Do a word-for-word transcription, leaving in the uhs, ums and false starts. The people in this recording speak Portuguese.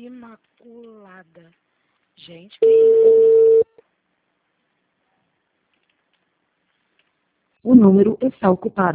Imaculada. Gente, que isso? O número está ocupado.